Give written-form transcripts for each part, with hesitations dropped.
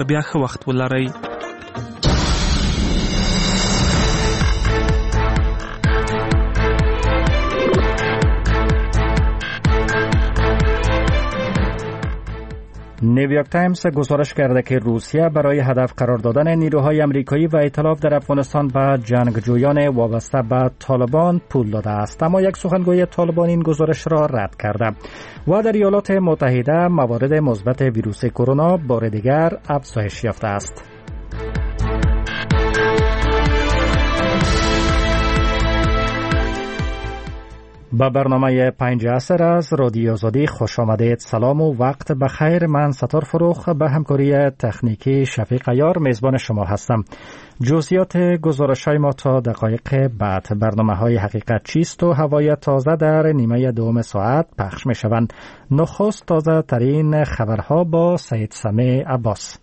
تر بیا ښه وخت ولرئ. نیویورک تایمز گزارش کرده که روسیه برای هدف قرار دادن نیروهای آمریکایی و ائتلاف در افغانستان به جنگجویان وابسته به طالبان پول داده است، اما یک سخنگوی طالبان این گزارش را رد کرده و در ایالات متحده موارد مثبت ویروس کرونا بار دیگر افزایش یافته است. با برنامه 5 عصر از رادیو آزادی خوش آمدید. سلام و وقت بخیر. من ستار فروخ به همکاری تکنیکی شفیق عیار میزبان شما هستم. جزئیات گزارش‌های ما تا دقایق بعد. برنامه‌های حقیقت چیست و هوای تازه در نیمه دوم ساعت پخش می‌شوند. نخست تازه ترین خبرها با سید سمیع عباس.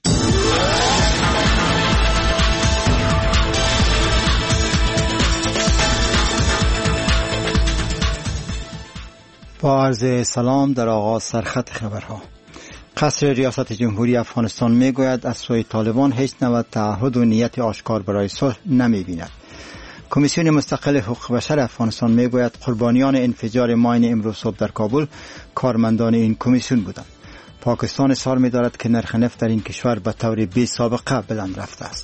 با عرض سلام در آغاز سرخط خبرها. قصر ریاست جمهوری افغانستان میگوید از سوی طالبان هیچ نوع تعهد و نیت آشکار برای صلح نمیبیند. کمیسیون مستقل حقوق بشر افغانستان میگوید قربانیان انفجار ماین امروز صبح در کابل کارمندان این کمیسیون بودند. پاکستان اصرار می‌دارد که نرخ نفت در این کشور به طور بی سابقه بلند رفته است.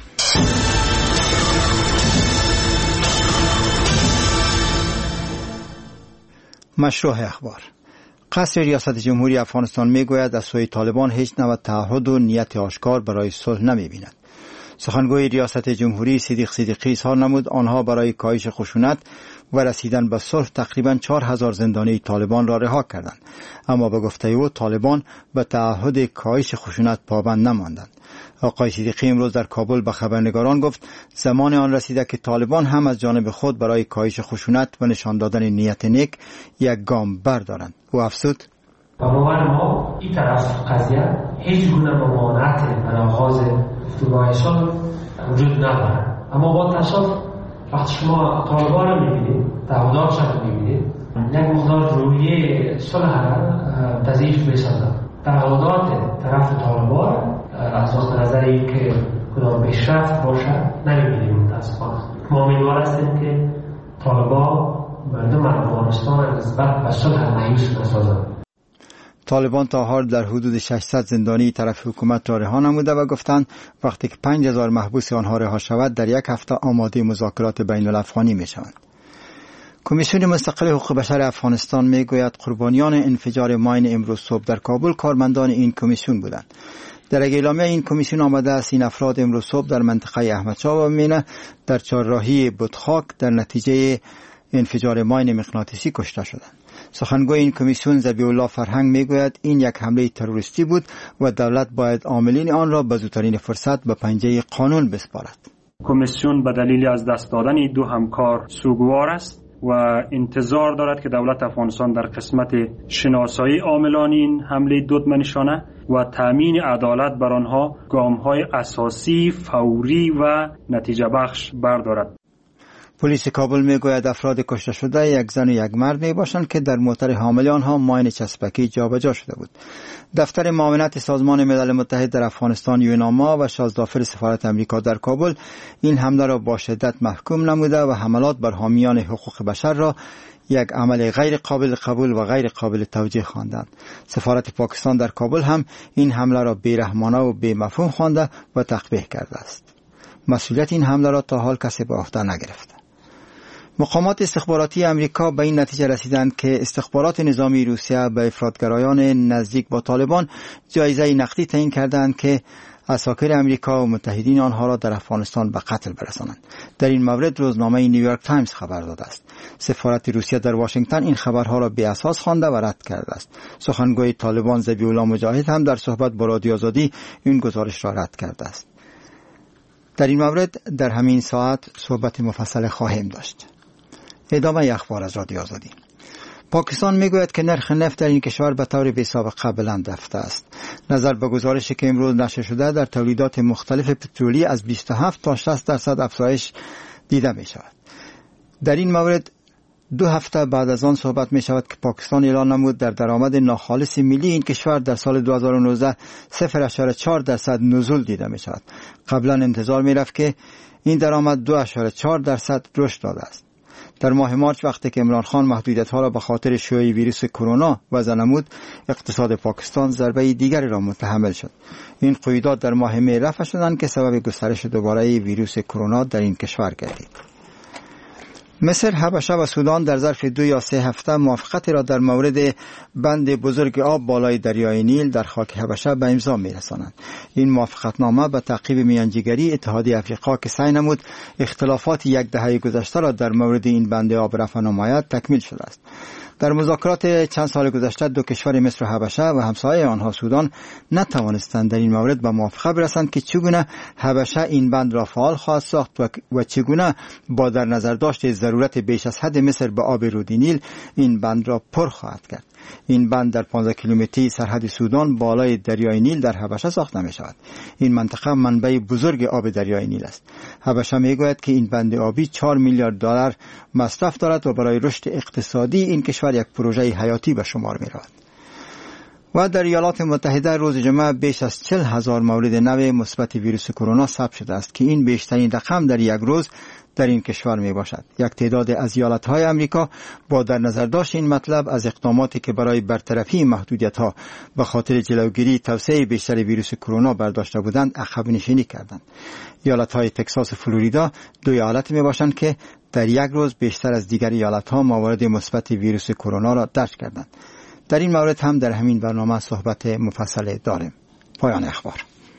مشروع اخبار. قصر ریاست جمهوری افغانستان میگوید از سوی طالبان هیچ نوع تعهد و نیت آشکار برای صلح نمیبیند. سخنگوی ریاست جمهوری صدیق صدیقی اظهار نمود آنها برای کاهش خشونت و رسیدن به صلح تقریباً 4000 زندانی طالبان را رها کردند، اما به گفته او طالبان به تعهد کاهش خشونت پابند نماندند. آقای صدیقی امروز در کابل به خبرنگاران گفت زمان آن رسیده که طالبان هم از جانب خود برای کاهش خشونت و نشان دادن نیت نیک یک گام بردارند. او افزود با باور ما این طرف قضیه هیچ گونه ممانعت در آغاز گفتگوهای صلح وجود ندارد، اما با تصادف وقتی شما طالبان را می‌بینید، تعهداتشان را می‌بینید، یک مقدار رویه صلح تضعیف می‌سازد. تعهدات طرف طالبان از نقطه نظر اینکه کدام پیشرفت باشه نمی‌بینیم متأسفانه. ما امیدوار هستیم که طالبان مردم افغانستان نسبت به صلح مایوس نسازند. طالبان تا حال در حدود 600 زندانی طرف حکومت را رها نموده و گفتند وقتی که 5000 محبوس آنها رها شود در یک هفته آماده مذاکرات بین الافغانی می شوند. کمیسیون مستقل حقوق بشر افغانستان می گوید قربانیان انفجار ماین امروز صبح در کابل کارمندان این کمیسیون بودند. در اعلامیه این کمیسیون آمده است این افراد امروز صبح در منطقه احمدشاه و مینه در چهارراهی بتخاک در نتیجه انفجار ماین مغناطیسی کشته شدند. سخنگوی این کمیسیون ذبیح الله فرهنگ میگوید این یک حمله تروریستی بود و دولت باید عاملین آن را به زودترین فرصت به پنجه قانون بسپارد. کمیسیون به دلیل از دست دادن دو همکار سوگوار است و انتظار دارد که دولت افغانستان در قسمت شناسایی عاملان این حمله ددمنشانه و تامین عدالت بر آنها گام‌های اساسی، فوری و نتیجه بخش بردارد. پلیس کابل میگوید افراد کشته شده یک زن و یک مرد میباشند که در موتر حامل آنها ماین چسبکی جابجا شده بود. دفتر معاونت سازمان ملل متحد در افغانستان یوناما و شازدافر سفارت امریکا در کابل این حمله را با شدت محکوم نموده و حملات بر حامیان حقوق بشر را یک عمل غیر قابل قبول و غیر قابل توجیه خواندند. سفارت پاکستان در کابل هم این حمله را بی‌رحمانه و بی‌مفهوم خوانده و تقبیح کرده است. مسئولیت این حمله را تا حال کسی به عهده نگرفته. مقامات استخباراتی امریکا به این نتیجه رسیدند که استخبارات نظامی روسیه به افراطگرایان نزدیک با طالبان جایزه نقدی تعیین کردند که عساکر امریکا و متحدین آنها را در افغانستان به قتل برسانند. در این مورد روزنامه نیویورک تایمز خبر داده است. سفارت روسیه در واشنگتن این خبرها را بی اساس خوانده و رد کرده است. سخنگوی طالبان ذبیح الله مجاهد هم در صحبت با رادیو آزادی این گزارش را رد کرده است. در این مورد در همین ساعت صحبت مفصل خواهیم داشت. ادامه اخبار از رادیو آزادی. پاکستان میگوید که نرخ نفت در این کشور به طور بی سابقه بلند رفته است. نظر به گزارشی که امروز نشر شده در تولیدات مختلف پترولی از 27 تا 60% افزایش دیده می شود. در این مورد 2 هفته بعد از آن صحبت می شود که پاکستان اعلان نمود در درآمد ناخالص ملی این کشور در سال 2019 0.4% نزول دیده می شود. قبلا انتظار می رفت که این درآمد 2.4% رشد داده است. در ماه مارچ وقتی که عمران خان محدودیت‌ها را به خاطر شیوع ویروس کرونا وضع نمود، اقتصاد پاکستان ضربه دیگری را متحمل شد. این قیودات در ماه می رفع شدند که سبب گسترش دوباره ویروس کرونا در این کشور گردید. مصر، حبشه و سودان در ظرف 2 یا 3 هفته موافقتی را در مورد بند بزرگ آب بالای دریای نیل در خاک حبشه به امضا می‌رسانند. این موافقتنامه به تعقیب میانجیگری اتحادیه افریقا که سعی نمود اختلافات 10 دهه گذشته را در مورد این بند آب رفع نماید تکمیل شده است. در مذاکرات چند سال گذشته 2 کشور مصر و حبشه و همسایه آنها سودان نتوانستند در این مورد به موافقه برسند که چگونه حبشه این بند را فعال خواهد ساخت و چگونه با در نظر داشت ضرورت بیش از حد مصر به آب رود نیل این بند را پر خواهد کرد. این بند در 15 کیلومتری سرحد سودان بالای دریای نیل در حبشه ساخته می شود. این منطقه منبع بزرگ آب دریای نیل است. حبشه می گوید که این بند آبی 4 میلیارد دلار مصرف دارد و برای رشد اقتصادی این کشور یک پروژه حیاتی به شمار می رود. و در ایالات متحده روز جمعه بیش از 40,000 مورد نو مثبت ویروس کرونا ثبت شده است که این بیشترین رقم در یک روز در این کشور می باشد. یک تعداد از ایالت‌های آمریکا با در نظر داشت این مطلب از اقداماتی که برای برطرفی محدودیت‌ها به خاطر جلوگیری توسعه بیشتر ویروس کرونا برداشته بودند عقب نشینی کردند. ایالت‌های تگزاس و فلوریدا 2 ایالت می باشند که در یک روز بیشتر از دیگر ایالت‌ها موارد مثبت ویروس کرونا را درج کردند. در این مورد هم در همین برنامه صحبت مفصل داریم. پایان اخبار.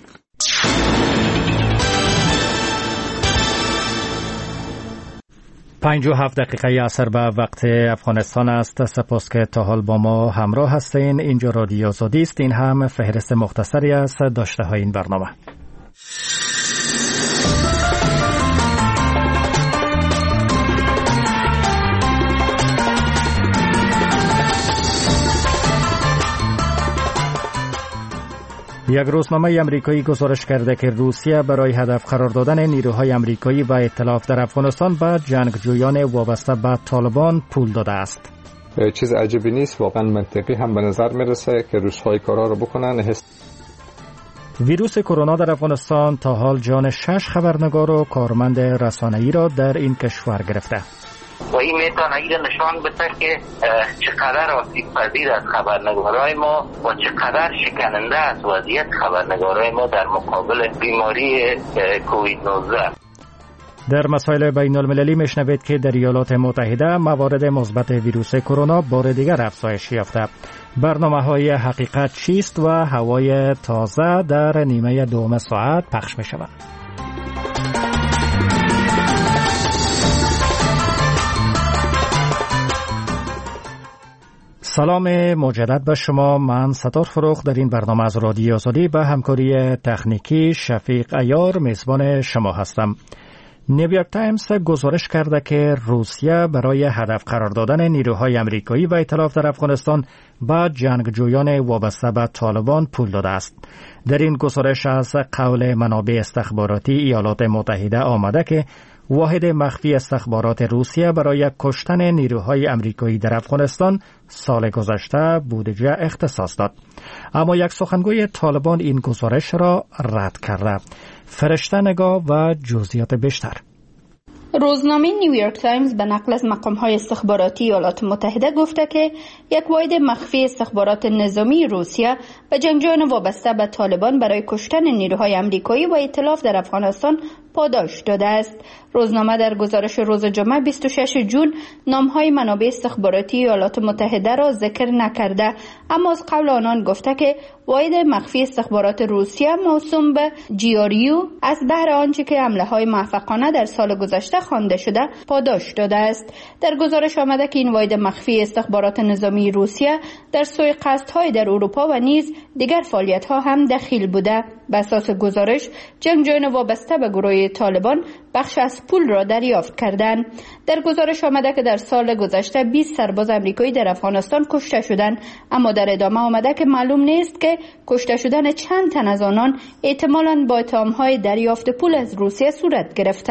57 دقیقه عصر به وقت افغانستان است. سپاس که تا حال با ما همراه هستین. اینجا رادیو آزادی است. این هم فهرست مختصری است داشته های این برنامه. یک روزنامه امریکایی گزارش کرده که روسیه برای هدف قرار دادن نیروهای امریکایی و ائتلاف در افغانستان به جنگجویان وابسته به طالبان پول داده است. چیز عجیبی نیست، واقعا منطقی هم به نظر میرسه که روس‌های کارا رو بکنن. ویروس کرونا در افغانستان تا حال جان 6 خبرنگار و کارمند رسانه‌ای را در این کشور گرفته. و این میتونه این نشان بده که چقدر آسیب پذیر از خبرنگارای ما و چقدر شکننده است وضعیت خبرنگارای ما در مقابل بیماری کووید 19. در مسائل بین المللی میشنوید که در ایالات متحده موارد مثبت ویروس کرونا بار دیگر افزایش یافته. برنامه‌های حقیقت چیست و هوای تازه در نیمه دوم ساعت پخش می‌شود. سلام مجدد به شما. من ستار فروخ در این برنامه از رادیو آزادی به همکاری تکنیکی شفیق عیار میزبان شما هستم. نیویورک تایمز گزارش کرده که روسیه برای هدف قرار دادن نیروهای آمریکایی و ائتلاف در افغانستان به جنگجویان وابسته به طالبان پول داده است. در این گزارش از قول منابع استخباراتی ایالات متحده آمده که واحد مخفی استخبارات روسیه برای کشتن نیروهای آمریکایی در افغانستان سال گذشته بودجه اختصاص داد. اما یک سخنگوی طالبان این گزارش را رد کرده. فرشته نگاه و جزئیات بیشتر. روزنامه نیویورک تایمز به نقل از مقام‌های استخباراتی ایالات متحده گفته که یک واحد مخفی استخبارات نظامی روسیه به جنگجویان وابسته به طالبان برای کشتن نیروهای آمریکایی و ائتلاف در افغانستان پاداش داده است. روزنامه در گزارش روز جمعه 26 جون نام‌های منابع استخباراتی ایالات متحده را ذکر نکرده، اما از قول آنان گفته که واحد مخفی استخبارات روسیه موسوم به جیاریو از بهر آنچه که حمله‌های موفقانه در سال گذشته خوانده شده پاداش داده است. در گزارش آمده که این واحد مخفی استخبارات نظامی روسیه در سوی قصدهای در اروپا و نیز دیگر فعالیت‌ها هم دخیل بوده. به اساس گزارش جنگجویان وابسته به گروه طالبان بخش از پول را دریافت کردند. در گزارش آمده که در سال گذشته 20 سرباز آمریکایی در افغانستان کشته شدند، اما در ادامه آمده که معلوم نیست که کشته شدن چند تن از آنان احتمالاً با اتهام‌های دریافت پول از روسیه صورت گرفته.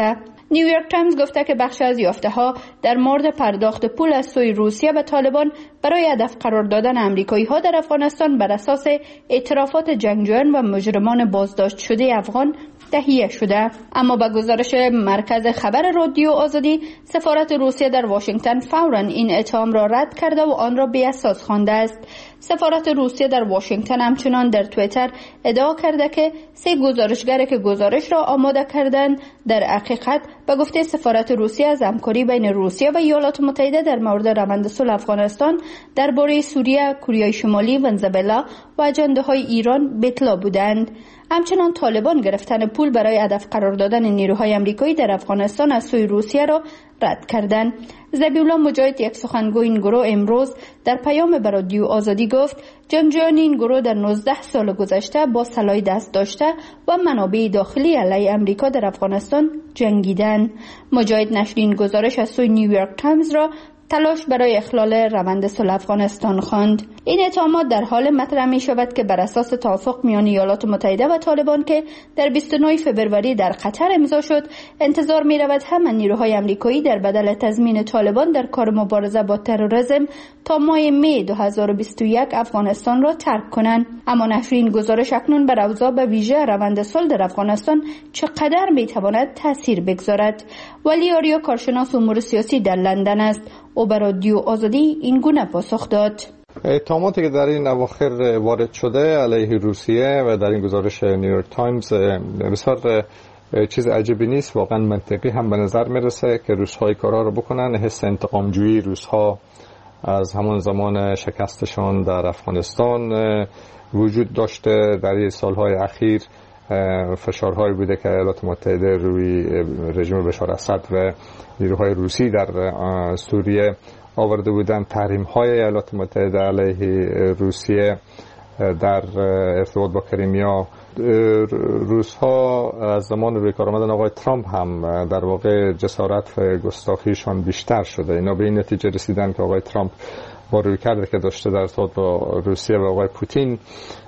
نیویورک تایمز گفته که بخش از یافته‌ها در مورد پرداخت پول از سوی روسیه به طالبان برای هدف قرار دادن آمریکایی‌ها در افغانستان بر اساس اعترافات جنگجویان و مجرمان بازداشت شده افغان تهیه شده. اما به گزارش مرکز خبر رادیو آزادی، سفارت روسیه در واشنگتن فوراً این اتهام را رد کرده و آن را بی‌اساس خوانده است. سفارت روسیه در واشنگتن همچنان در توییتر ادعا کرده که 3 گزارشگر که گزارش را آماده کردند در حقیقت به گفته سفارت روسیه از همکاری بین روسیه و ایالات متحده در مورد روند صلح افغانستان درباره سوریه، کره شمالی، ونزوئلا و اجنده‌های ایران به اطلاع بودند. همچنان طالبان گرفتن پول برای هدف قرار دادن نیروهای آمریکایی در افغانستان از سوی روسیه را رد کردند. ذبیح‌الله مجاهد، یک سخنگوی این گروه، امروز در پیام به رادیو آزادی گفت جنگجویان این گروه در 19 سال گذشته با سلاح دست داشته و منابع داخلی علیه امریکا در افغانستان جنگیدند. مجاهد نشر این گزارش از سوی نیویورک تایمز را تلاش برای اخلال روند صلح افغانستان خواند. این اتهامات در حال مطرح می شود که بر اساس توافق میان ایالات متحده و طالبان که در 29 فوریه در قطر امضا شد، انتظار می رود همه نیروهای آمریکایی در بدل تضمین طالبان در کار مبارزه با تروریسم تا ماه می 2021 افغانستان را ترک کنند. اما نشر این گزارش اکنون بر اوضاع به ویژه روند صلح در افغانستان چقدر می تواند تاثیر بگذارد. ولی آریا، کارشناس امور سیاسی در لندن است، او به رادیو آزادی این گونه پاسخ داد: اتهاماتی که در این اواخر وارد شده علیه روسیه و در این گزارش نیویورک تایمز بسیار چیز عجیبی نیست، واقعا منطقی هم به نظر میرسه که روس‌ها کارا رو بکنن. حس انتقامجویی روس‌ها از همون زمان شکستشان در افغانستان وجود داشته. در این سالهای اخیر فشارهایی بوده که ایالات متحده روی رژیم بشار اسد و نیروهای روسی در سوریه آورده بودند. تحریم‌های ایالات متحده علیه روسیه در ارتباط با کریمیا. روس‌ها از زمان روی کار آمدن آقای ترامپ هم در واقع جسارت و گستاخیشان بیشتر شده. اینا به این نتیجه رسیدن که آقای ترامپ با رویکردی که داشته در ارتباط با روسیه و آقای پوتین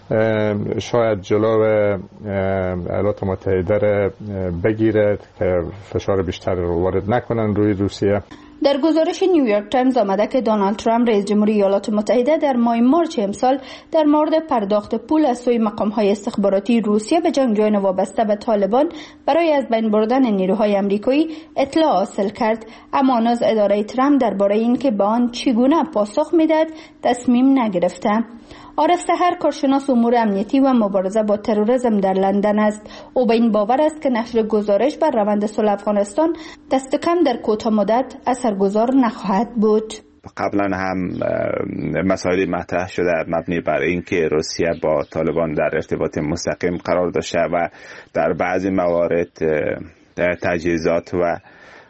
شاید جلو ایالات متحده را بگیرد که فشار بیشتر رو وارد نکنن روی روسیه. در گزارش نیویورک تایمز آمده که دونالد ترامپ رئیس جمهوری ایالات متحده در ماه مارچ امسال در مورد پرداخت پول از سوی مقام‌های استخباراتی روسیه به جنگجویان وابسته به طالبان برای از بین بردن نیروهای آمریکایی اطلاع حاصل کرد، اما هنوز اداره ترامپ درباره اینکه به آن چگونه پاسخ میدهد تصمیم نگرفته. عارف سحر، کارشناس امور امنیتی و مبارزه با تروریسم در لندن است. او به این باور است که نشر گزارش بر روند صلح افغانستان دست کم در کوتاه مدت اثرگذار نخواهد بود. قبلا هم مسائل مطرح شده مبنی بر اینکه روسیه با طالبان در ارتباط مستقیم قرار داشته و در بعضی موارد تجهیزات و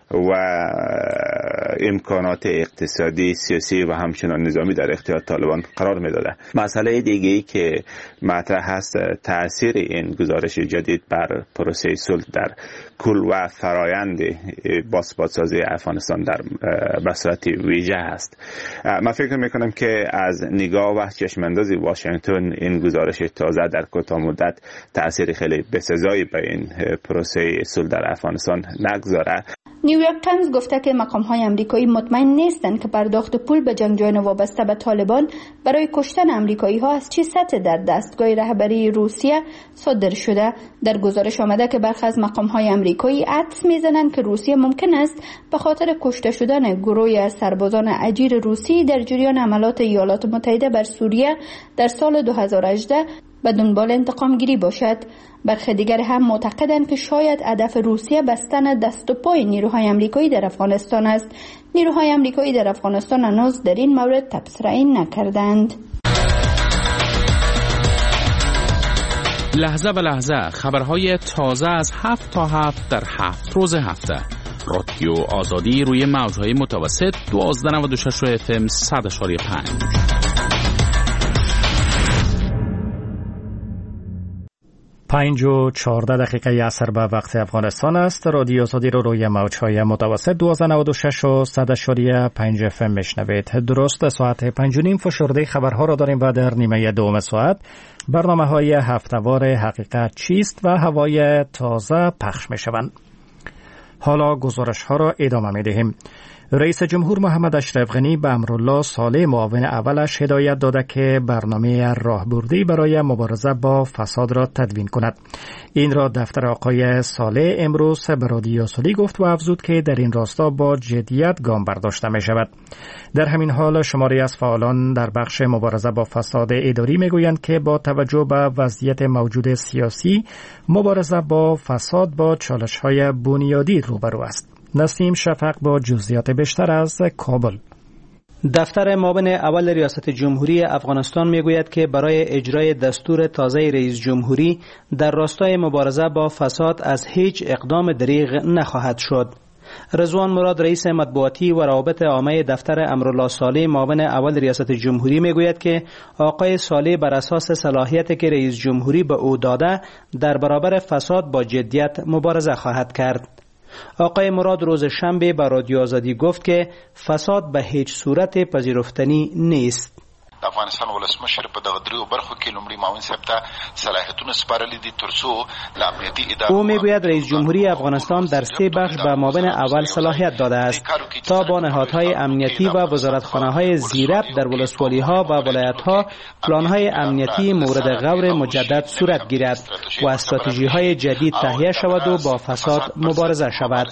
امکانات اقتصادی، سیاسی و همچنان نظامی در اختیار طالبان قرار می‌داده. مسئله دیگه‌ای که مطرح هست تأثیر این گزارش جدید بر پروسه صلح در کل و فرایند بازسازی افغانستان در به صورت ویژه است. من فکر می‌کنم که از نگاه و چشم‌انداز واشنگتن این گزارش تازه در کوتاه مدت تأثیر خیلی بسزایی به این پروسه صلح در افغانستان نگذاره. نیویورک تایمز گفته که مقام‌های آمریکایی مطمئن نیستند که پرداخت پول به جنگجویان وابسته به طالبان برای کشتن آمریکایی‌ها از چه سطح در دستگاه رهبری روسیه صادر شده. در گزارش آمده که برخی از مقام‌های آمریکایی حدس می‌زنند که روسیه ممکن است به خاطر کشته شدن گروهی از سربازان اجیر روسی در جریان حملات ایالات متحده بر سوریه در سال 2018 به دنبال انتقام گیری باشد. برخی دیگر هم معتقدند که شاید هدف روسیه بستن دست و پای نیروهای آمریکایی در افغانستان است. نیروهای آمریکایی در افغانستان هنوز در این مورد تبصره نکردند. لحظه به لحظه خبرهای تازه از 7 تا 7 در 7 روز هفته. رادیو آزادی روی موجهای متوسط 1296 FM 100.5. 5:14 عصر به وقت افغانستان است. رادیو آزادی رو روی موجهای متوسط 1296 و 100.5 FM میشنوید. درست ساعت 5:30 فشرده خبرها را داریم و در نیمه دوم ساعت برنامه‌های هفته‌وار حقیقت چیست و هوای تازه پخش میشوند. حالا گزارش ها را ادامه می دهیم. رئیس جمهور محمد اشرف غنی به امرالله صالح معاون اولش هدایت داده که برنامه راهبردی برای مبارزه با فساد را تدوین کند. این را دفتر آقای صالح امروز به رادیو سولی گفت و افزود که در این راستا با جدیت گام برداشته می شود. در همین حال شماری از فعالان در بخش مبارزه با فساد اداری می گویند که با توجه به وضعیت موجود سیاسی، مبارزه با فساد با چالش‌های بنیادی روبرو است. نسیم شفق با جزئیات بیشتر از کابل. دفتر معاون اول ریاست جمهوری افغانستان میگوید که برای اجرای دستور تازه رئیس جمهوری در راستای مبارزه با فساد از هیچ اقدام دریغ نخواهد شد. رضوان مراد رئیس مطبوعاتی و روابط عامه دفتر امرالله صالح معاون اول ریاست جمهوری میگوید که آقای صالح بر اساس صلاحیتی که رئیس جمهوری به او داده در برابر فساد با جدیت مبارزه خواهد کرد. آقای مراد روز شنبه به رادیو آزادی گفت که فساد به هیچ صورت پذیرفتنی نیست. افغانستان ولسمشر په دغه دریو برخو کې لومړی معاون صاحب ته صلاحیتونه سپارلي دي ترڅو له امنیتي ادارو. او میگوید رئیس جمهوری افغانستان در 3 بخش به معاون اول صلاحیت داده است تا با نهادهای امنیتی و وزارتخانه‌های زیربط در ولسوالی‌ها و ولایت‌ها پلان‌های امنیتی مورد غور مجدد صورت گیرد و استراتژی‌های جدید تهیه شود و با فساد مبارزه شود.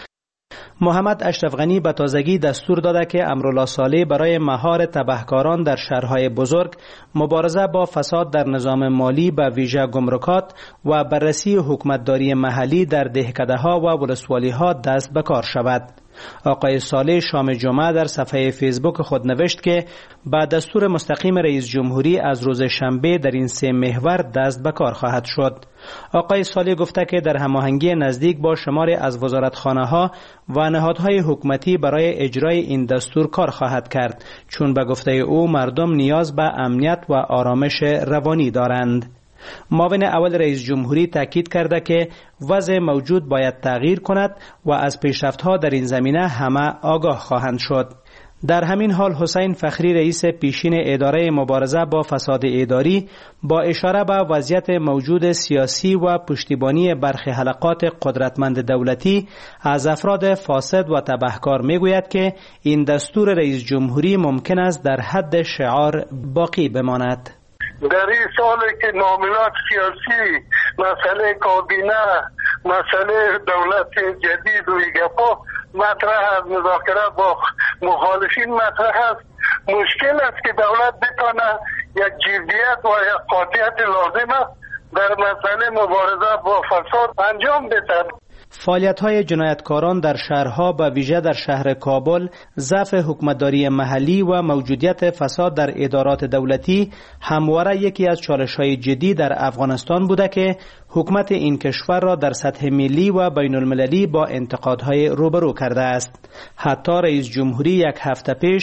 محمد اشرف غنی به تازگی دستور داده که امرالله صالح برای مهار تبهکاران در شهرهای بزرگ، مبارزه با فساد در نظام مالی به ویژه گمرکات و بررسی حکومتداری محلی در دهکده‌ها و ولسوالی‌ها دست به کار شود. آقای صالح شام جمعه در صفحه فیسبوک خود نوشت که با دستور مستقیم رئیس جمهوری از روز شنبه در این 3 محور دست به کار خواهد شد. آقای صالح گفته که در هماهنگی نزدیک با شماری از وزارتخانه‌ها و نهادهای حکومتی برای اجرای این دستور کار خواهد کرد، چون به گفته او مردم نیاز به امنیت و آرامش روانی دارند. معاون اول رئیس جمهوری تاکید کرده که وضع موجود باید تغییر کند و از پیشرفت‌ها در این زمینه همه آگاه خواهند شد. در همین حال حسین فخری رئیس پیشین اداره مبارزه با فساد اداری با اشاره به وضعیت موجود سیاسی و پشتیبانی برخی حلقات قدرتمند دولتی از افراد فاسد و تبهکار میگوید که این دستور رئیس جمهوری ممکن است در حد شعار باقی بماند. در این سالی که معاملات سیاسی، مسئله کابینه، مسئله دولت جدید و ایگپا مطرح است، مذاکره با مخالفین مطرح است، مشکل است که دولت بتانه یک جدیت و یک قاطعیت لازم است در مسئله مبارزه با فساد انجام بده. فعالیت‌های جنایتکاران در شهرها به ویژه در شهر کابل، ضعف حکومتداری محلی و موجودیت فساد در ادارات دولتی همواره یکی از چالش‌های جدی در افغانستان بوده که حکومت این کشور را در سطح ملی و بین المللی با انتقادهای روبرو کرده است. حتی رئیس جمهوری یک هفته پیش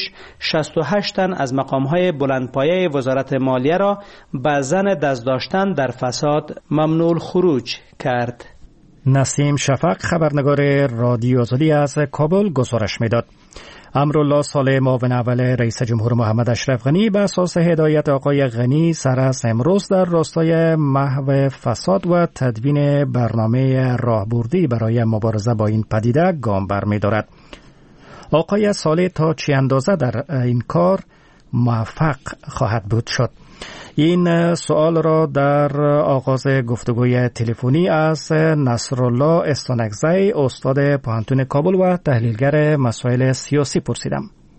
68 تن از مقام‌های بلندپایه وزارت مالیه را به زن دست داشتن در فساد ممنوع الخروج کرد. نسیم شفق خبرنگار رادیو آزادی از کابل گزارش میداد. امرالله صالح معاون اول رئیس جمهور محمد اشرف غنی به اساس هدایت آقای غنی سر از امروز در راستای محو فساد و تدوین برنامه راهبردی برای مبارزه با این پدیده گام برمی‌دارد. آقای صالح تا چه اندازه در این کار موفق خواهد بود شد؟ این سوال را در آغاز گفتگوی تلفنی از نصرالله استانکزی استاد پوهنتون کابل و تحلیلگر مسائل سیاسی پرسیدم.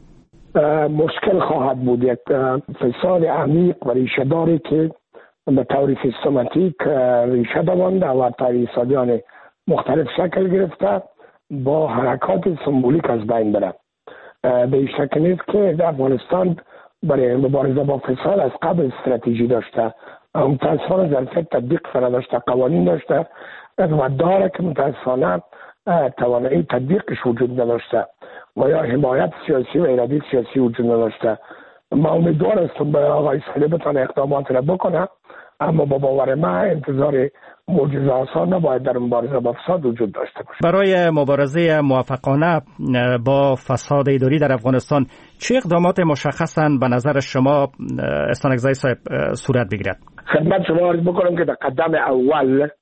مشکل خواهد بود یک فساد عمیق و ریشه داری که به طور سیستماتیک ریشه دوانده و فسادیان مختلف شکل گرفته با حرکات سمبولیک از بین بره. به این شکل نیست که در افغانستان برای مبارزه با فساد از قبل استراتژی داشته، متاسفانه ظرفیت تطبیق را داشته، قوانین داشته و داره که متاسفانه توانایی تطبیقش وجود نداشته و یا حمایت سیاسی و اراده سیاسی وجود نداشته. ما امیدوار هستم به آقای صالح بتونه اقدامات را بکنه، اما با باور من انتظار معجزه آسان نباید در مبارزه با فساد وجود داشته باشه. برای مبارزه موفقانه با فساد اداری در افغانستان چه اقدامات مشخصاً به نظر شما استانکزی صاحب صورت بگیرد؟ خدمت شما عرض بکنم که در قدم اول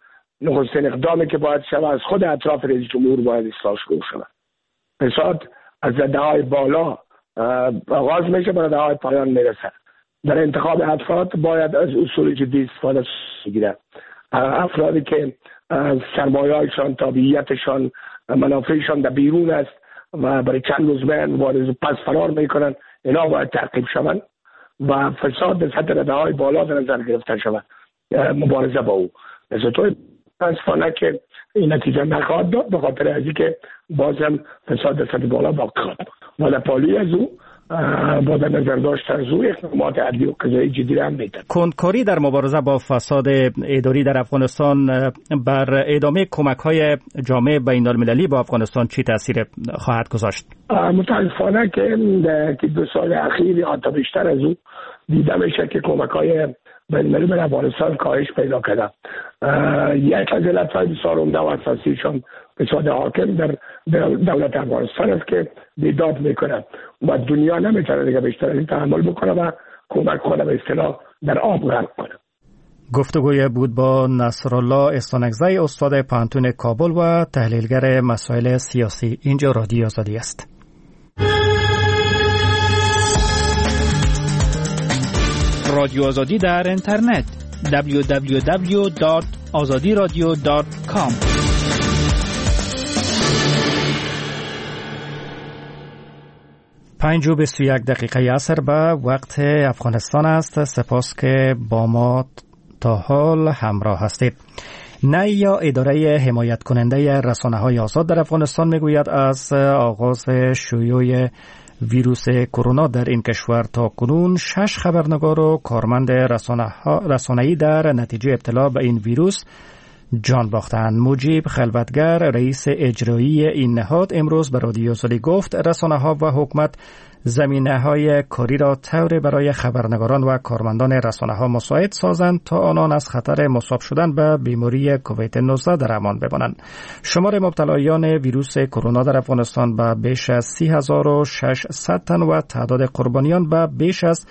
نخستین اقدامی که باید شود از خود اطراف رئیس جمهور باید اصلاح شود. فساد از رده‌های بالا آغاز میشه به رده‌های پایان میرسه. در انتخاب افراد باید از اصول جدی استفاده بگیرد. افرادی که سرمایه‌هایشان، تابعیتشان، منافعشان در بیرون است و برای چند روز وارد پس فرار میکنن، اینا باید تعقیب شوند و فساد در سطح رده‌های بالا در نظر گرفته شود. مبارزه با او لذاتوی متاسفانه که این نتیجه نخواهد داد، به خاطر از اینکه بازم فساد در سطح بالا باقی خواهد بود و در پالی از او با در نظر داشتن از او اقدامات عدلی و قضایی جدی هم میده. کندکاری در مبارزه با فساد اداری در افغانستان بر ادامه کمک‌های جامعه بین‌المللی با افغانستان چی تاثیر خواهد گذاشت؟ متاسفانه که در 2 سال اخیر یا حتی بیشتر از او دیده میشه که کمک‌های بین‌المللی به افغانستان کاهش پیدا کرده. یک از علت‌های بسیار عمده و اساسیشان فساد حاکم در دولت افغانستان است که بیداد میکنه و دنیا نمیتونه دیگه بیشتر از این تحمل بکنه و کمک کنه به اصطلاح در آب غرق کنه. گفتگوی بود با نصرالله استانکزی، استاد پانتون کابل و تحلیلگر مسائل سیاسی. اینجا رادیو آزادی است. رادیو آزادی در اینترنت www.azadiradio.com 5:21 عصر به وقت افغانستان است. سپاس که با ما تا حال همراه هستید. نیا اداره حمایت کننده رسانه‌های آزاد در افغانستان میگوید از آغاز شیوع ویروس کرونا در این کشور تا کنون 6 خبرنگار و کارمند رسانه‌ای در نتیجه ابتلا به این ویروس جان باختند. مجیب خلوتگر، رئیس اجرایی این نهاد، امروز به رادیو آزادی گفت رسانه‌ها و حکومت زمینه‌های کاری را طوری برای خبرنگاران و کارمندان رسانه‌ها مساعد سازند تا آنان از خطر مصاب شدن به بیماری کووید 19 در امان بمانند. شمار مبتلایان ویروس کرونا در افغانستان به بیش از 30,600 تن و تعداد قربانیان به بیش از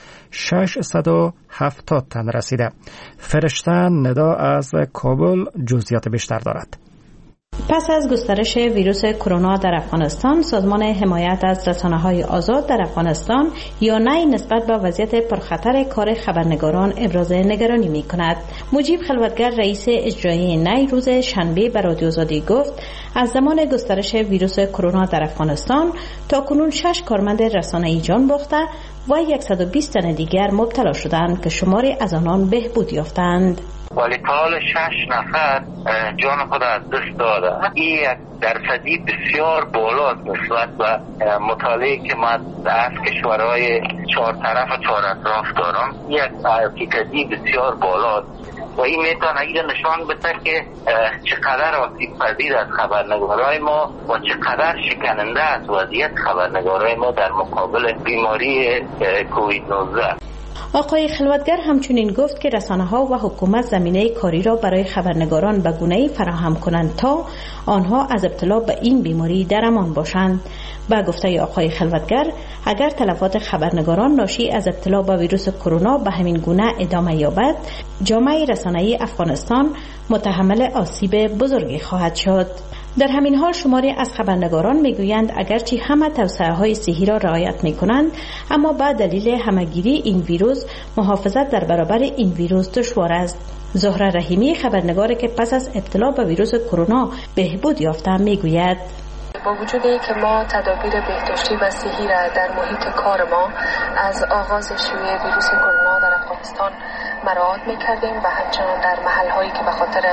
670 تن رسیده. فرشته ندا از کابل جزئیات بیشتر دارد. پس از گسترش ویروس کرونا در افغانستان، سازمان حمایت از رسانه‌های آزاد در افغانستان یا نی نسبت به وضعیت پرخطر کار خبرنگاران ابراز نگرانی می‌کند. مجیب خلوتگر، رئیس اجرایی نی، روز شنبه به رادیو آزادی گفت از زمان گسترش ویروس کرونا در افغانستان تا کنون 6 کارمند رسانه‌ای جان باخته و 120 تن دیگر مبتلا شدند که شماری از آنان بهبود یافتند. ولی تا حال 6 نفر جان خود از دست داده. این یک درصدی بسیار بالا نسبت به مطالعه که من از کشورهای 4 طرف و 4 اطراف دارم. یک فیصدی بسیار بالا و این میتونه این نشان بده که چقدر آسیب پذیر از خبرنگارای ما و چقدر شکننده است وضعیت خبرنگارای ما در مقابل بیماری کووید 19. آقای خلوتگر همچنین گفت که رسانه‌ها و حکومت زمینه کاری را برای خبرنگاران به گونه‌ای فراهم کنند تا آنها از ابتلا به این بیماری در امان باشند. با گفته آقای خلوتگر، اگر تلفات خبرنگاران ناشی از ابتلا به ویروس کرونا به همین گونه ادامه یابد، جامعه رسانه‌ای افغانستان متحمل آسیب بزرگی خواهد شد. در همین حال شماری از خبرنگاران میگویند اگرچه همه توصیه‌های صحی را رعایت می‌کنند، اما با دلیل همه‌گیری این ویروس محافظت در برابر این ویروس دشوار است. زهره رحیمی، خبرنگاری که پس از ابتلا به ویروس کرونا بهبود یافته، میگوید با وجود اینکه ما تدابیر بهداشتی و صحی را در محیط کار ما از آغاز شیوع ویروس کرونا در افغانستان مراعات می‌کردیم و همچنان در محل‌هایی که به خاطر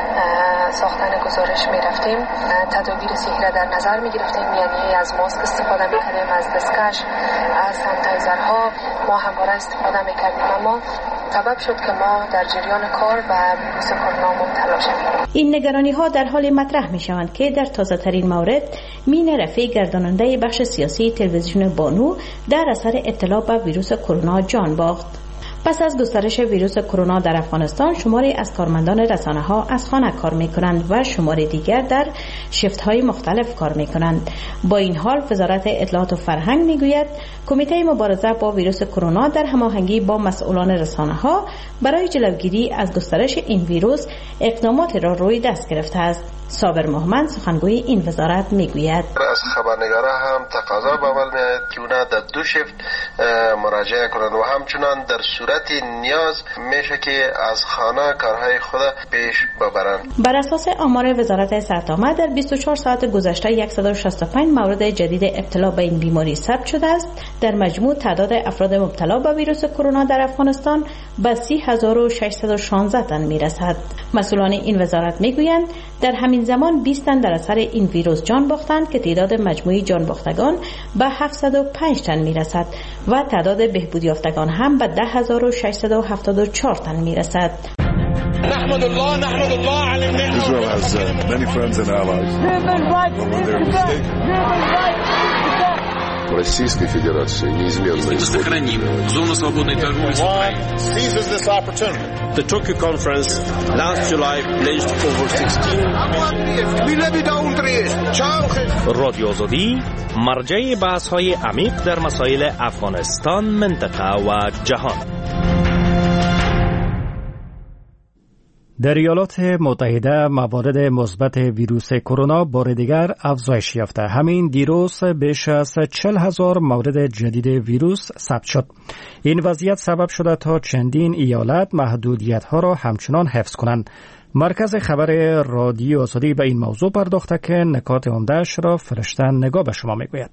ساختن گزارش می‌رفتیم تدابیر صحی را در نظر می‌گرفتیم، یعنی از ماسک استفاده می‌کردیم، از دستکش، از سانیتایزرها ما همواره استفاده می‌کردیم، اما سبب شد که ما در جریان کار و ویروس کرونا مبتلا شویم. این نگرانی‌ها در حال مطرح می‌شوند که در تازه‌ترین مورد مین رفیع، گرداننده بخش سیاسی تلویزیون بانو، در اثر اطلاع به ویروس کرونا جان باخت. پس از گسترش ویروس کرونا در افغانستان، شماری از کارمندان رسانه‌ها از خانه کار می‌کنند و شماری دیگر در شفت‌های مختلف کار می‌کنند. با این حال وزارت اطلاعات و فرهنگ می‌گوید کمیته مبارزه با ویروس کرونا در هماهنگی با مسئولان رسانه‌ها برای جلوگیری از گسترش این ویروس اقدامات را روی دست گرفته است. صابر محمد سخنگوی این وزارت میگوید از خبرنگارا هم تقاضا به عمل میآید که اونا در 2 شیفت مراجعه کنند و همچنان در صورت نیاز میشه که از خانه کارهای خود پیش ببرند. بر اساس آمار وزارت صحت عامه در 24 ساعت گذشته 165 مورد جدید ابتلا به این بیماری ثبت شده است. در مجموع تعداد افراد مبتلا به ویروس کرونا در افغانستان به 30616 تن میرسد. مسئولان این وزارت میگویند در همین زمان 20 تن در اثر این ویروس جان باختند که تعداد مجموعی جان باختگان به 705 تن میرسد و تعداد بهبود یافتگان هم به 10674 تن میرسد. نحمد الله على النعمة. Israel has many friends and allies. Российской Федерации неизменно сохраним зону свободной торговли с Украиной. Seizes this opportunity. The Tokyo conference last July pledged over 16 رادیو آزادی مرجع بحث‌های عمیق در مسائل افغانستان، منطقه و جهان. در ایالات متحده موارد مثبت ویروس کرونا بار دیگر افزایش یافته. همین دیروز بیش از 40,000 مورد جدید ویروس ثبت شد. این وضعیت سبب شده تا چندین ایالت محدودیت‌ها را همچنان حفظ کنند. مرکز خبر رادیو آزادی به این موضوع پرداخته که نکات عمده‌اش را فرشته نگاه به شما میگوید.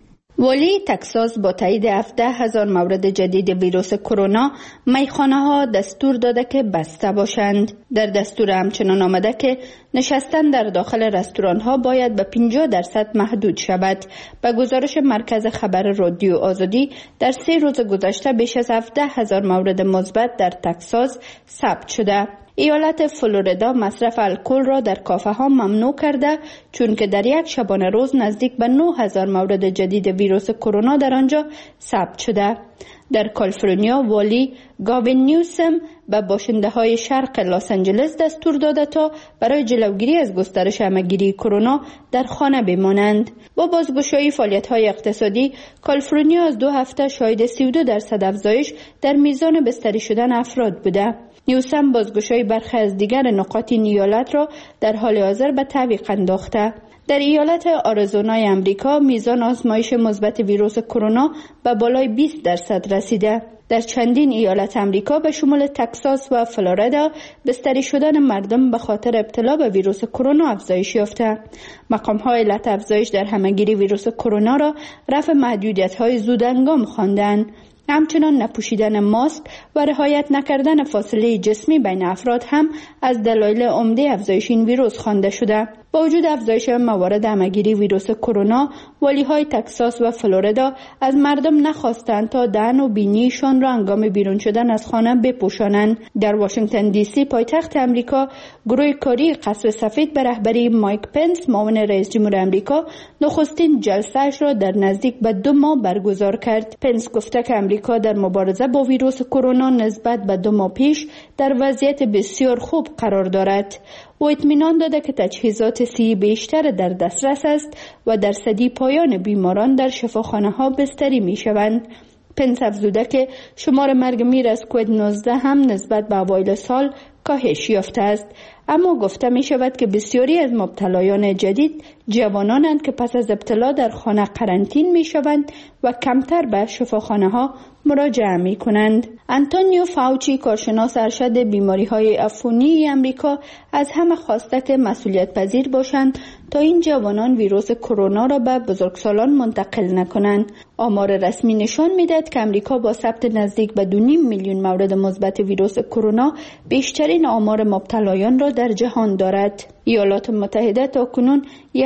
والی تکساس با تایید 17,000 مورد جدید ویروس کرونا میخانه‌ها دستور داده که بسته باشند. در دستور همچنان آمده که نشستن در داخل رستوران‌ها باید به 50% محدود شود. به گزارش مرکز خبر رادیو آزادی در 3 روز گذشته بیش از 17,000 مورد مثبت در تکساس ثبت شده. ایالت فلوریدا مصرف الکل را در کافه ها ممنوع کرده چون که در یک شبانه روز نزدیک به 9,000 مورد جدید ویروس کرونا در آنجا ثبت شده. در کالیفرنیا والی گاوین نیوسم به باشنده های شرق لس آنجلس دستور داده تا برای جلوگیری از گسترش همه‌گیری کرونا در خانه بمانند. با بازگشایی فعالیت های اقتصادی، کالیفرنیا از 2 هفته شاهد 32% افزایش در میزان بستری شدن افراد بوده. نیوسم بازگشایی برخی از دیگر نقاط این ایالت را در حال حاضر به تعویق انداخته. در ایالت آریزونای امریکا میزان آزمایش مثبت ویروس کرونا به بالای 20% رسیده. در چندین ایالت امریکا به شمول تکساس و فلوریدا بستری شدن مردم به خاطر ابتلا به ویروس کرونا افزایش یافته. مقام‌های علت افزایش در همه‌گیری ویروس کرونا را رفع محدودیت‌های زودهنگام خواندند. همچنان نپوشیدن ماسک و رعایت نکردن فاصله جسمی بین افراد هم از دلایل عمده افزایش این ویروس خوانده شده. با وجود افزایش موارد همه‌گیری ویروس کرونا، والی‌های تکساس و فلوریدا از مردم نخواستند تا دهن و بینیشان را هنگام بیرون شدن از خانه بپوشانند. در واشنگتن دی سی پایتخت امریکا، گروه کاری قصر سفید به رهبری مایک پنس معاون رئیس جمهور امریکا نخستین جلسه‌اش را در نزدیک به 2 ماه برگزار کرد. پنس گفته که امریکا در مبارزه با ویروس کرونا نسبت به 2 ماه پیش در وضعیت بسیار خوب قرار دارد. و اطمینان داده که تجهیزات صحی بیشتر در دسترس است و درصدی پایان بیماران در شفاخانه‌ها بستری می‌شوند. پنس افزوده که شمار مرگ میر از کووید 19 هم نسبت به اوایل سال کاهش یافته است، اما گفته می شود که بسیاری از مبتلایان جدید جوانانند که پس از ابتلا در خانه قرنطین می شوند و کمتر به شفاخانه ها مراجعه می کنند. آنتونیو فاوچی، کارشناس ارشد بیماری های عفونی امریکا، از همه خواسته که مسئولیت پذیر باشند تا این جوانان ویروس کرونا را به بزرگسالان منتقل نکنند. آمار رسمی نشان می‌دهد که امریکا با ثبت نزدیک به 2.5 میلیون مورد مثبت ویروس کرونا بیشترین آمار مبتلایان را در جهان دارد. ایالات متحده تاکنون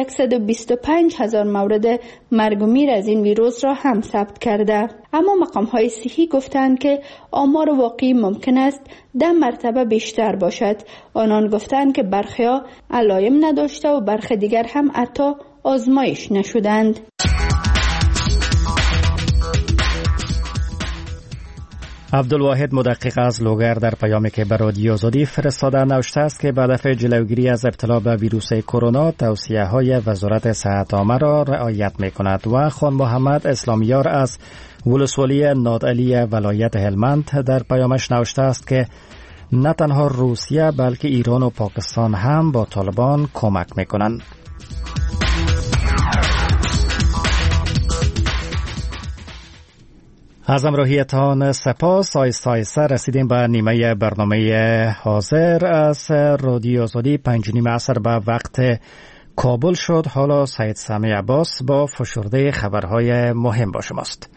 125,000 مورد مرگ و میر از این ویروس را هم ثبت کرده. اما مقام‌های صحی گفتند که آمار واقعی ممکن است 10 مرتبه بیشتر باشد. آنان گفتند که برخی‌ها علایم نداشته و برخی دیگر هم حتی آزمایش نشدند. عبدالواحد مدقق از لوگر در پیامی که به رادیو آزادی فرستاده نوشته است که به هدف جلوگیری از ابتلا به ویروس کرونا توصیه‌های وزارت صحت عامه را رعایت می‌کند. و خان محمد اسلامیار از ولسوالی نادعلی ولایت هلمند در پیامش نوشته است که نه تنها روسیه بلکه ایران و پاکستان هم با طالبان کمک می‌کنند. از همراهیتان سپاس. آیسته آیسته رسیدیم به نیمه برنامه حاضر از رادیو آزادی. 5:30 عصر به وقت کابل شد. حالا سید سامی عباس با فشرده خبرهای مهم با شماست.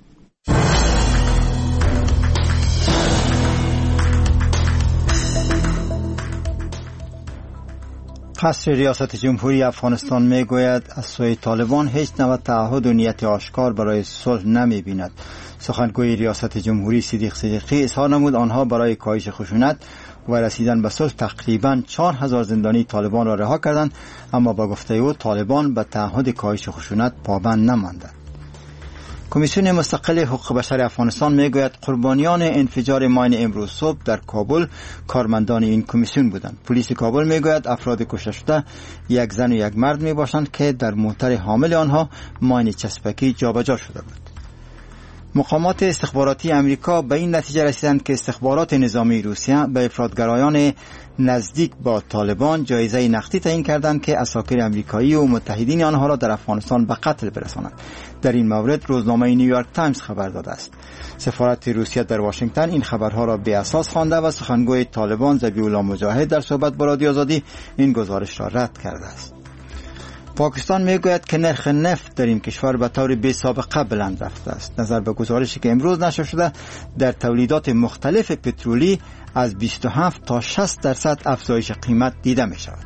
قصر ریاست جمهوری افغانستان می گوید از سوی طالبان هیچ نوع تعهد و نیت آشکار برای صلح نمی بیند. سخنگوی ریاست جمهوری صدیق صدیقی اظهار نمود آنها برای کاهش خشونت و رسیدن به صلح تقریباً 4000 زندانی طالبان را رها کردند، اما با گفته او طالبان به تعهد کاهش خشونت پابند نماندند. کمیسیون مستقل حقوق بشر افغانستان میگوید قربانیان انفجار ماین امروز صبح در کابل کارمندان این کمیسیون بودند. پلیس کابل میگوید افراد کشته شده یک زن و یک مرد میباشند که در موتر حامل آنها ماین چسبکی جابجا شده بود. مقامات استخباراتی امریکا به این نتیجه رسیدند که استخبارات نظامی روسیه به افراطگرایان نزدیک با طالبان جایزه نقدی تعیین کردند که اساکر امریکایی و متحدین آنها را در افغانستان به قتل برسانند. در این مورد روزنامه نیویورک تایمز خبر داده است. سفارت روسیه در واشنگتن این خبرها را بی اساس خوانده و سخنگوی طالبان ذبیح الله مجاهد در صحبت با رادیو آزادی این گزارش را رد کرده است. پاکستان میگوید که نرخ نفت در این کشور به طور بی سابقه بلند رفته است. نظر به گزارشی که امروز نشر شده در تولیدات مختلف پترولی از 27 تا 60% افزایش قیمت دیده می شود.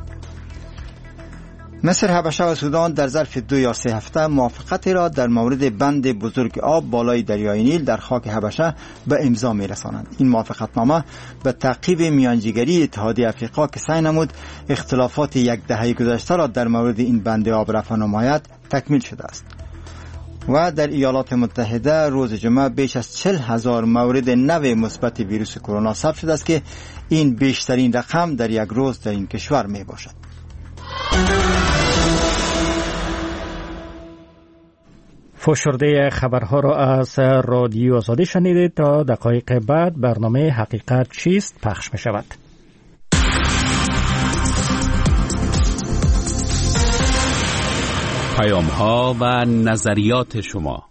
مصر، حبشه و سودان در ظرف 2 یا 3 هفته موافقتی را در مورد بند بزرگ آب بالای دریای نیل در خاک حبشه به امضا می رسانند. این موافقتنامه به تعقیب میانجیگری اتحادیه افریقا که سعی نمود اختلافات یک دهه گذشته را در مورد این بند آب رفع نماید تکمیل شده است. و در ایالات متحده روز جمعه بیش از 40,000 مورد نو مثبت ویروس کرونا ثبت شده است که این بیشترین رقم در یک روز در این کشور می باشد. فشرده خبرها را از رادیو آزادی شنیدید. تا دقایق بعد برنامه حقیقت چیست پخش می شود. پیام ها و نظریات شما.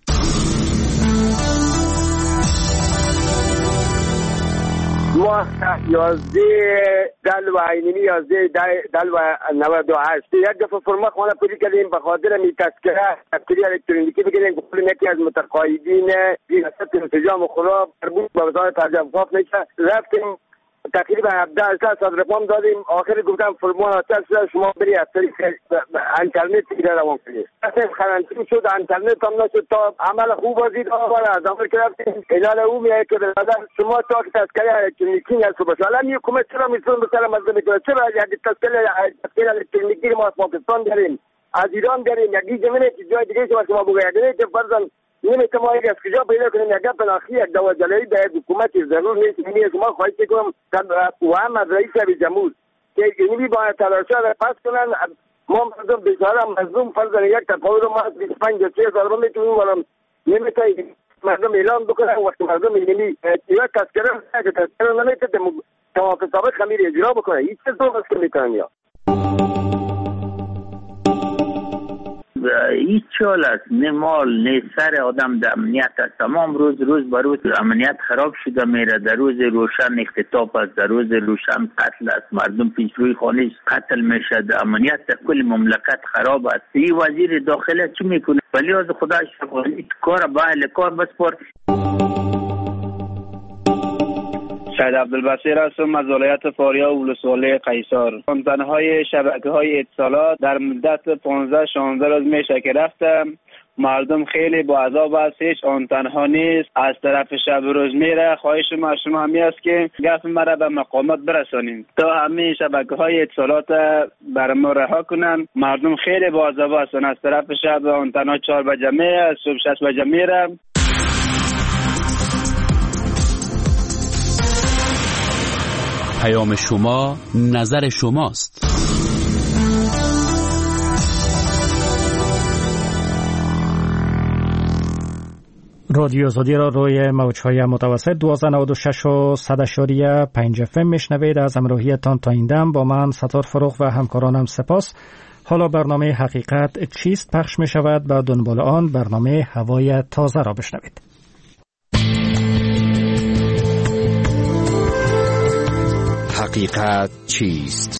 ما 11 دل و عینی 11 دل و 98 یک دفعه فرما خانه پولی کردیم به خاطر می تذکره الکترونیکی بگیریم. گفتیم یکی از متقاعدین ریاست انسجام خدا مربوط به وزارت تعلیم اوقاف میشه. رفتیم تقریبا 17 ساعت رقم دادیم. آخر گفتم فرمان آتش شما بری از طریق اینترنت دیگه روان کنید. اصلا خرانتین شد، اینترنت هم نشد. تا عمل خوب بازید آوار از آخر که رفتیم اعلان او میگه که برادر شما تا که تذکره الکترونیکی نصب بشه. الان این حکومت چرا میتونه به سر مزد میکنه؟ چرا یک تذکره الکترونیکی ما از پاکستان داریم، از ایران داریم، یکی زمینه که جای دیگه شما بگوید که فرضاً نمیتونم آیه از کجا پیدا کنیم یک پناخی یک دوازدهی به حکومت ضرور نیست. یعنی شما خواهش میکنم و هم از رئیس جمهور که اینی باید تلاشا را پس کنن. ما مردم بیچاره مظلوم فرضاً یک تقاضا ما 25 تا 30,000 میتونیم ولم نمیتونیم مردم اعلان بکنن. وقت مردم اینی یا تذکره نمیتونه توافق سابق خمیر اجرا بکنه. هیچ چیز درست میکنن یا هیچ چال است، نه مال نه سر آدم در امنیت است. تمام روز به روز امنیت خراب شده میره. در روز روشن اختطاف است، در روز روشن قتل است، مردم پیش روی خانه قتل میشه، امنیت در کل مملکت خراب است. این وزیر داخله چی میکنه؟ ولی از خدا شکایت کار به اهل کار بسپار. شاید عبدالبصیر هستم از ولایت فاریا و ولسوالی قیصر. آنتن‌های شبکه‌های اتصالات در مدت 15-16 روز میشه که رفتم. مردم خیلی با عذاب است، هیچ آنتن‌ها نیست، از طرف شب روز میره. خواهش ما شما همی است که گفت مرا به مقامات برسانید تا همین شبکه‌های اتصالات بر ما رها کنن. مردم خیلی با عذاب هستن، از طرف شب آنتن‌ها 4 بجه میره، صبح 6 بجه میره. پیام شما نظر شماست. رادیو آزادی را روی موج‌های متوسط 1296 و 100.5 FM میشنوید. از همراهیتان تا این دم با من ستار فروغ و همکارانم سپاس. حالا برنامه حقیقت چیست پخش می شود، با دنبال آن برنامه هوای تازه را بشنوید. حقیقت چیست؟